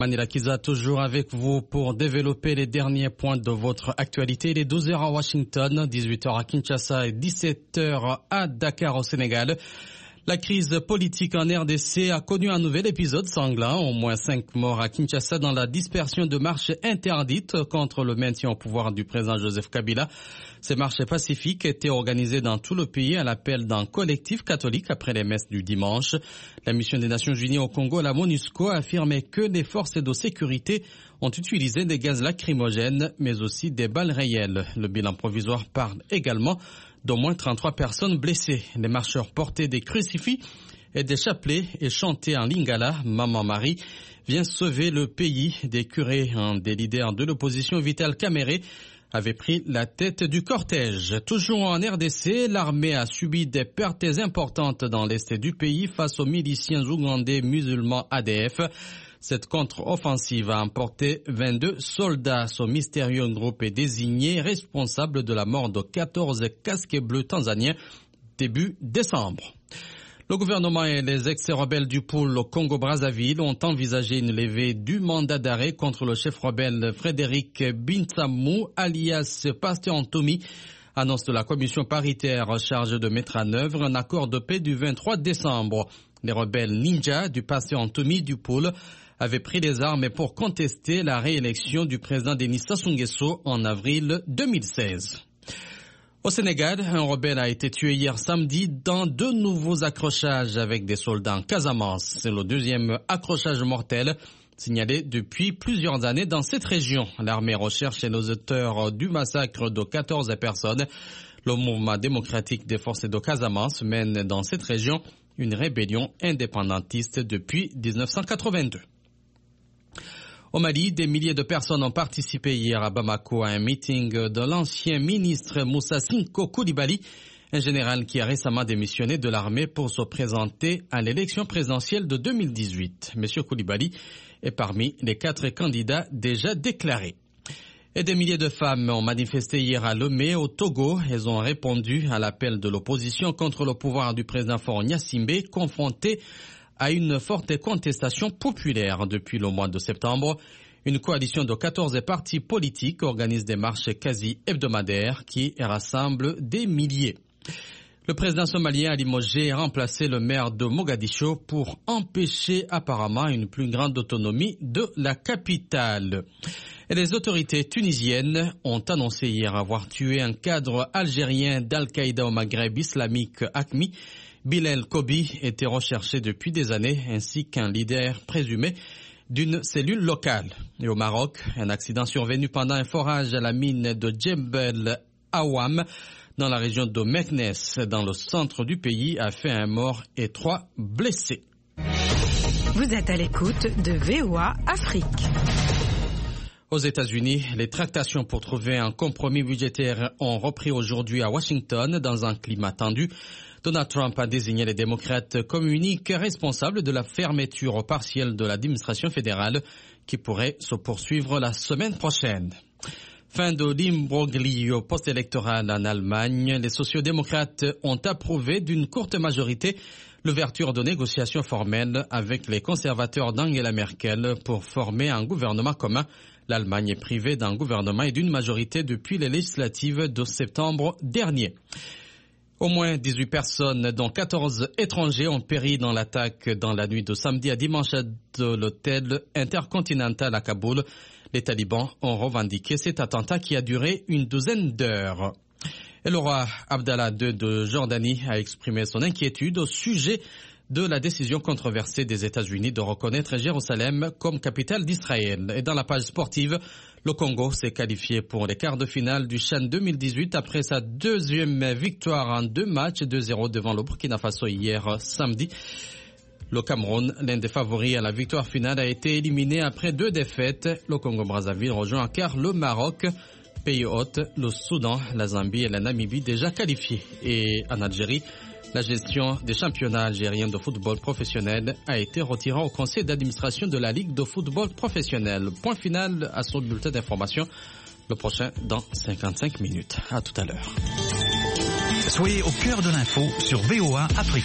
Manila Kiza, toujours avec vous pour développer les derniers points de votre actualité. Il est 12h à Washington, 18h à Kinshasa et 17h à Dakar au Sénégal. La crise politique en RDC a connu un nouvel épisode sanglant. Au moins 5 morts à Kinshasa dans la dispersion de marches interdites contre le maintien au pouvoir du président Joseph Kabila. Ces marches pacifiques étaient organisées dans tout le pays à l'appel d'un collectif catholique après les messes du dimanche. La mission des Nations Unies au Congo, la MONUSCO, a affirmé que les forces de sécurité ont utilisé des gaz lacrymogènes, mais aussi des balles réelles. Le bilan provisoire parle également d'au moins 33 personnes blessées. Les marcheurs portaient des crucifix et des chapelets et chantaient en lingala. Maman Marie vient sauver le pays. Des curés, un des leaders de l'opposition, Vital Kamerhe, avait pris la tête du cortège. Toujours en RDC, l'armée a subi des pertes importantes dans l'est du pays face aux miliciens ougandais musulmans ADF. Cette contre-offensive a emporté 22 soldats. Ce mystérieux groupe est désigné responsable de la mort de 14 casques bleus tanzaniens début décembre. Le gouvernement et les ex-rebelles du pôle au Congo-Brazzaville ont envisagé une levée du mandat d'arrêt contre le chef rebelle Frédéric Bintamou, alias Pasteur Antomi. Annonce de la commission paritaire chargée de mettre en œuvre un accord de paix du 23 décembre. Les rebelles ninja du Pasteur Antomi du pôle avaient pris les armes pour contester la réélection du président Denis Sassou Nguesso en avril 2016. Au Sénégal, un rebelle a été tué hier samedi dans 2 nouveaux accrochages avec des soldats en Casamance. C'est le 2e accrochage mortel signalé depuis plusieurs années dans cette région. L'armée recherche les auteurs du massacre de 14 personnes. Le mouvement démocratique des forces de Casamance mène dans cette région une rébellion indépendantiste depuis 1982. Au Mali, des milliers de personnes ont participé hier à Bamako à un meeting de l'ancien ministre Moussa Sinko Coulibaly, un général qui a récemment démissionné de l'armée pour se présenter à l'élection présidentielle de 2018. Monsieur Coulibaly est parmi les 4 candidats déjà déclarés. Et des milliers de femmes ont manifesté hier à Lomé, au Togo. Elles ont répondu à l'appel de l'opposition contre le pouvoir du président Faure Gnassingbé, confronté à une forte contestation populaire depuis le mois de septembre. Une coalition de 14 partis politiques organise des marches quasi hebdomadaires qui rassemblent des milliers. Le président somalien Ali Moget a remplacé le maire de Mogadiscio pour empêcher apparemment une plus grande autonomie de la capitale. Et les autorités tunisiennes ont annoncé hier avoir tué un cadre algérien d'Al-Qaïda au Maghreb islamique AQMI. Bilal Kobi était recherché depuis des années, ainsi qu'un leader présumé d'une cellule locale. Et au Maroc, un accident survenu pendant un forage à la mine de Djebel Awam, dans la région de Meknes, dans le centre du pays, a fait un mort et 3 blessés. Vous êtes à l'écoute de VOA Afrique. Aux États-Unis, les tractations pour trouver un compromis budgétaire ont repris aujourd'hui à Washington dans un climat tendu. Donald Trump a désigné les démocrates comme uniques responsables de la fermeture partielle de l'administration fédérale qui pourrait se poursuivre la semaine prochaine. Fin de l'imbroglio post-électoral en Allemagne. Les sociodémocrates ont approuvé d'une courte majorité l'ouverture de négociations formelles avec les conservateurs d'Angela Merkel pour former un gouvernement commun. L'Allemagne est privée d'un gouvernement et d'une majorité depuis les législatives de septembre dernier. Au moins 18 personnes, dont 14 étrangers, ont péri dans l'attaque dans la nuit de samedi à dimanche de l'hôtel Intercontinental à Kaboul. Les talibans ont revendiqué cet attentat qui a duré une douzaine d'heures. Et le roi Abdallah II de Jordanie a exprimé son inquiétude au sujet de la décision controversée des États-Unis de reconnaître Jérusalem comme capitale d'Israël. Et dans la page sportive, le Congo s'est qualifié pour les quarts de finale du CHAN 2018 après sa 2e victoire en 2 matchs, 2-0 devant le Burkina Faso hier samedi. Le Cameroun, l'un des favoris à la victoire finale, a été éliminé après 2 défaites. Le Congo-Brazzaville rejoint en quart le Maroc. Pays hôte, le Soudan, la Zambie et la Namibie déjà qualifiés. Et en Algérie, la gestion des championnats algériens de football professionnel a été retirée au conseil d'administration de la Ligue de football professionnel. Point final à ce bulletin d'information. Le prochain dans 55 minutes. À tout à l'heure. Soyez au cœur de l'info sur VOA Afrique.